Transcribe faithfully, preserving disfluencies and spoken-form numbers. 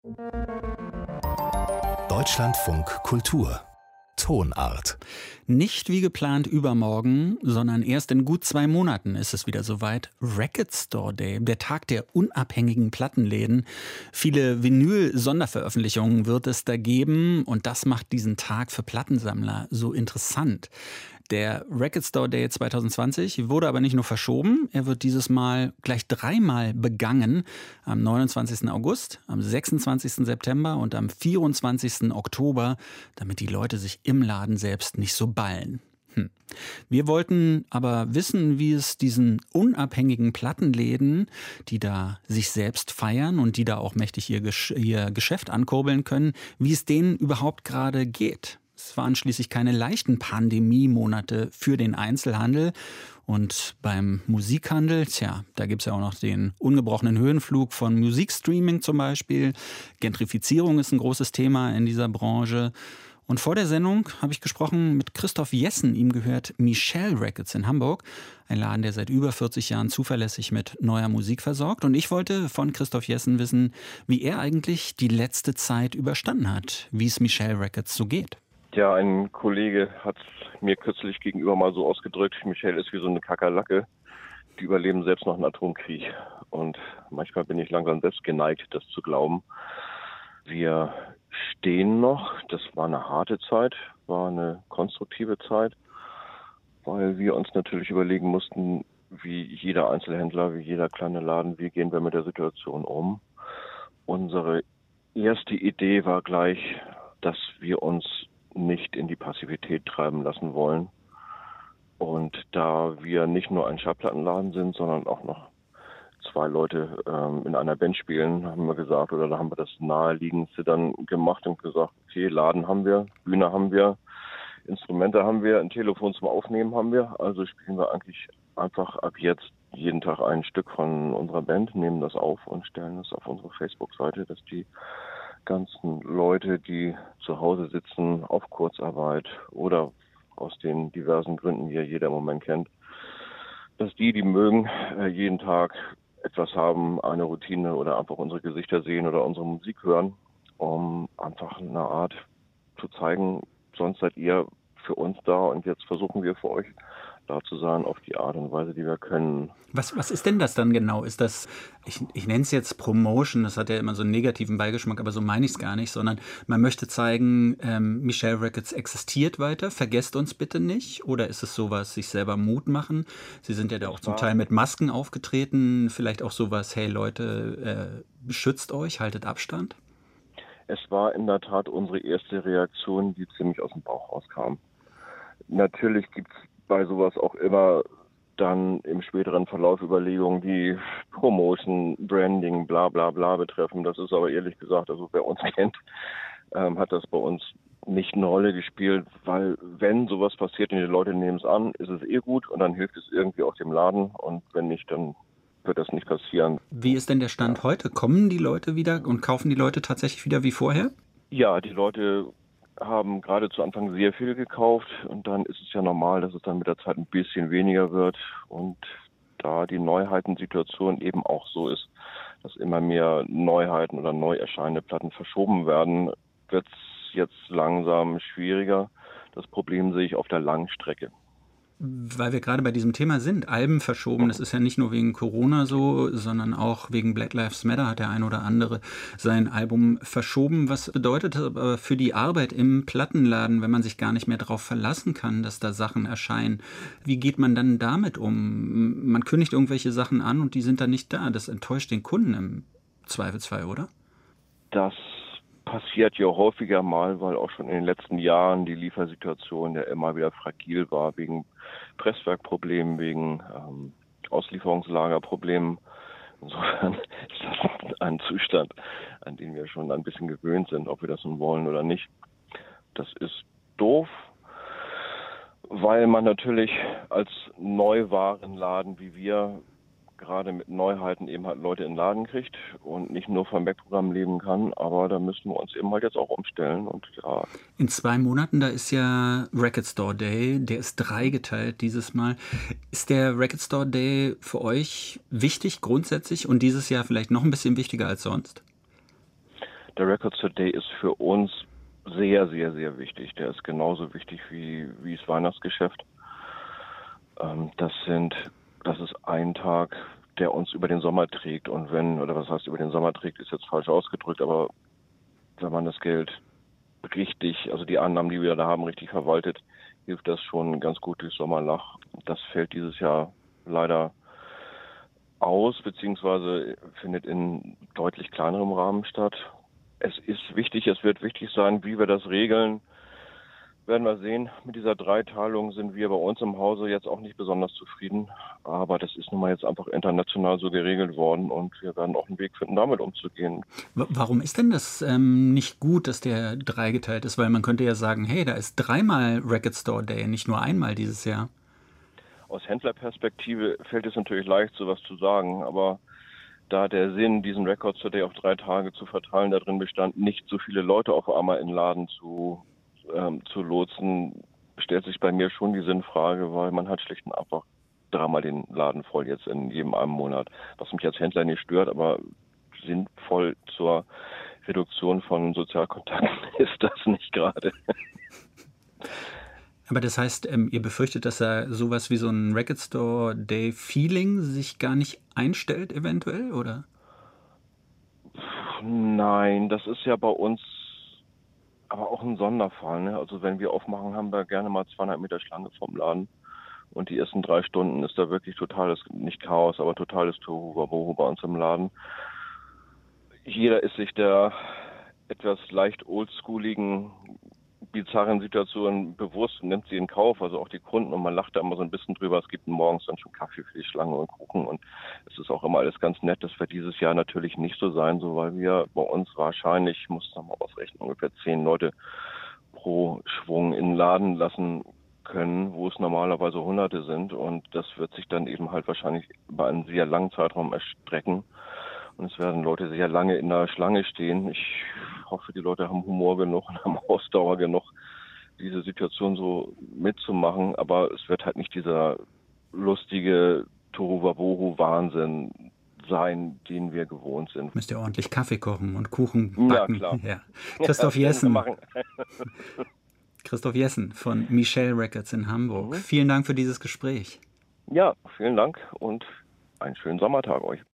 Deutschlandfunk Kultur Tonart. Nicht wie geplant übermorgen, sondern erst in gut zwei Monaten ist es wieder soweit. Record Store Day, der Tag der unabhängigen Plattenläden. Viele Vinyl-Sonderveröffentlichungen wird es da geben und das macht diesen Tag für Plattensammler so interessant. Der Record Store Day zwanzig zwanzig wurde aber nicht nur verschoben, er wird dieses Mal gleich dreimal begangen. Am neunundzwanzigsten August, am sechsundzwanzigsten September und am vierundzwanzigsten Oktober, damit die Leute sich im Laden selbst nicht so ballen. Hm. Wir wollten aber wissen, wie es diesen unabhängigen Plattenläden, die da sich selbst feiern und die da auch mächtig ihr, Gesch- ihr Geschäft ankurbeln können, wie es denen überhaupt gerade geht. Es waren schließlich keine leichten Pandemiemonate für den Einzelhandel. Und beim Musikhandel, tja, da gibt es ja auch noch den ungebrochenen Höhenflug von Musikstreaming zum Beispiel. Gentrifizierung ist ein großes Thema in dieser Branche. Und vor der Sendung habe ich gesprochen mit Christoph Jessen. Ihm gehört Michelle Records in Hamburg. Ein Laden, der seit über vierzig Jahren zuverlässig mit neuer Musik versorgt. Und ich wollte von Christoph Jessen wissen, wie er eigentlich die letzte Zeit überstanden hat. Wie es Michelle Records so geht. Ja, ein Kollege hat mir kürzlich gegenüber mal so ausgedrückt, Michelle ist wie so eine Kakerlake, die überleben selbst noch einen Atomkrieg. Und manchmal bin ich langsam selbst geneigt, das zu glauben. Wir stehen noch, das war eine harte Zeit, war eine konstruktive Zeit, weil wir uns natürlich überlegen mussten, wie jeder Einzelhändler, wie jeder kleine Laden, wie gehen wir mit der Situation um. Unsere erste Idee war gleich, dass wir uns nicht in die Passivität treiben lassen wollen. Und da wir nicht nur ein Schallplattenladen sind, sondern auch noch zwei Leute ähm, in einer Band spielen, haben wir gesagt, oder da haben wir das Naheliegendste dann gemacht und gesagt, okay, Laden haben wir, Bühne haben wir, Instrumente haben wir, ein Telefon zum Aufnehmen haben wir, also spielen wir eigentlich einfach ab jetzt jeden Tag ein Stück von unserer Band, nehmen das auf und stellen das auf unsere Facebook-Seite, dass die ganzen Leute, die zu Hause sitzen, auf Kurzarbeit oder aus den diversen Gründen, die ja jeder im Moment kennt, dass die, die mögen, jeden Tag etwas haben, eine Routine oder einfach unsere Gesichter sehen oder unsere Musik hören, um einfach eine Art zu zeigen, sonst seid ihr für uns da und jetzt versuchen wir für euch da zu sein auf die Art und Weise, die wir können. Was, was ist denn das dann genau? Ist das, ich, ich nenne es jetzt Promotion, das hat ja immer so einen negativen Beigeschmack, aber so meine ich es gar nicht, sondern man möchte zeigen, ähm, Michelle Records existiert weiter, vergesst uns bitte nicht, oder ist es sowas, sich selber Mut machen? Sie sind ja da auch zum Teil mit Masken aufgetreten, vielleicht auch sowas, hey Leute, äh, beschützt euch, haltet Abstand? Es war in der Tat unsere erste Reaktion, die ziemlich aus dem Bauch rauskam. Natürlich gibt es bei sowas auch immer dann im späteren Verlauf Überlegungen, die Promotion, Branding, bla bla bla betreffen. Das ist aber ehrlich gesagt, also wer uns kennt, ähm, hat das bei uns nicht eine Rolle gespielt, weil wenn sowas passiert und die Leute nehmen es an, ist es eh gut und dann hilft es irgendwie auch dem Laden und wenn nicht, dann wird das nicht passieren. Wie ist denn der Stand ja. heute? Kommen die Leute wieder und kaufen die Leute tatsächlich wieder wie vorher? Ja, die Leute haben gerade zu Anfang sehr viel gekauft und dann ist es ja normal, dass es dann mit der Zeit ein bisschen weniger wird und da die Neuheitensituation eben auch so ist, dass immer mehr Neuheiten oder neu erscheinende Platten verschoben werden, wird es jetzt langsam schwieriger. Das Problem sehe ich auf der langen Strecke. Weil wir gerade bei diesem Thema sind, Alben verschoben, das ist ja nicht nur wegen Corona so, sondern auch wegen Black Lives Matter hat der ein oder andere sein Album verschoben. Was bedeutet das aber für die Arbeit im Plattenladen, wenn man sich gar nicht mehr darauf verlassen kann, dass da Sachen erscheinen? Wie geht man dann damit um? Man kündigt irgendwelche Sachen an und die sind dann nicht da. Das enttäuscht den Kunden im Zweifelsfall, oder? Das passiert ja häufiger mal, weil auch schon in den letzten Jahren die Liefersituation ja immer wieder fragil war, wegen Presswerkproblemen, wegen ähm, Auslieferungslagerproblemen. Insofern ist das ein Zustand, an den wir schon ein bisschen gewöhnt sind, ob wir das nun wollen oder nicht. Das ist doof, weil man natürlich als Neuwarenladen wie wir gerade mit Neuheiten eben halt Leute in den Laden kriegt und nicht nur vom Backprogramm leben kann, aber da müssen wir uns eben halt jetzt auch umstellen und ja. In zwei Monaten, da ist ja Record Store Day, der ist dreigeteilt dieses Mal. Ist der Record Store Day für euch wichtig grundsätzlich und dieses Jahr vielleicht noch ein bisschen wichtiger als sonst? Der Der Record Store Day ist für uns sehr, sehr, sehr wichtig. Der ist genauso wichtig wie, wie das Weihnachtsgeschäft. Ähm, das sind, das ist ein Tag, der uns über den Sommer trägt. Und wenn, oder was heißt über den Sommer trägt, ist jetzt falsch ausgedrückt, aber wenn man das Geld richtig, also die Annahmen, die wir da haben, richtig verwaltet, hilft das schon ganz gut durchs Sommerloch. Das fällt dieses Jahr leider aus, beziehungsweise findet in deutlich kleinerem Rahmen statt. Es ist wichtig, es wird wichtig sein, wie wir das regeln. Werden wir sehen. Mit dieser Dreiteilung sind wir bei uns im Hause jetzt auch nicht besonders zufrieden. Aber das ist nun mal jetzt einfach international so geregelt worden und wir werden auch einen Weg finden, damit umzugehen. Warum ist denn das ähm, nicht gut, dass der dreigeteilt ist? Weil man könnte ja sagen, hey, da ist dreimal Record Store Day, nicht nur einmal dieses Jahr. Aus Händlerperspektive fällt es natürlich leicht, sowas zu sagen, aber da der Sinn, diesen Record Store Day auf drei Tage zu verteilen, darin bestand, nicht so viele Leute auf einmal in den Laden zu, ähm, zu lotsen, stellt sich bei mir schon die Sinnfrage, weil man hat schlicht und einfach dreimal den Laden voll jetzt in jedem einen Monat, was mich als Händler nicht stört, aber sinnvoll zur Reduktion von Sozialkontakten ist das nicht gerade. Aber das heißt, ähm, ihr befürchtet, dass da sowas wie so ein Record Store Day Feeling sich gar nicht einstellt eventuell, oder? Nein, das ist ja bei uns aber auch ein Sonderfall. Ne? Also wenn wir aufmachen, haben wir gerne mal zweihundert Meter Schlange vom Laden. Und die ersten drei Stunden ist da wirklich totales, nicht Chaos, aber totales Tohuwabohu bei uns im Laden. Jeder ist sich der etwas leicht oldschooligen, bizarren Situation bewusst und nimmt sie in Kauf, also auch die Kunden, und man lacht da immer so ein bisschen drüber. Es gibt morgens dann schon Kaffee für die Schlange und Kuchen und es ist auch immer alles ganz nett. Das wird dieses Jahr natürlich nicht so sein, so weil wir bei uns wahrscheinlich, ich muss noch mal ausrechnen, ungefähr zehn Leute pro Schwung in den Laden lassen können, wo es normalerweise Hunderte sind, und das wird sich dann eben halt wahrscheinlich über einen sehr langen Zeitraum erstrecken. Und es werden Leute sehr lange in der Schlange stehen. Ich hoffe, die Leute haben Humor genug und haben Ausdauer genug, diese Situation so mitzumachen. Aber es wird halt nicht dieser lustige Tohuwabohu-Wahnsinn sein, den wir gewohnt sind. Müsst ihr ordentlich Kaffee kochen und Kuchen backen. Ja, klar. Ja. Christoph Ja, Jessen. machen. Christoph Jessen von Michelle Records in Hamburg. Mhm. Vielen Dank für dieses Gespräch. Ja, vielen Dank und einen schönen Sommertag euch.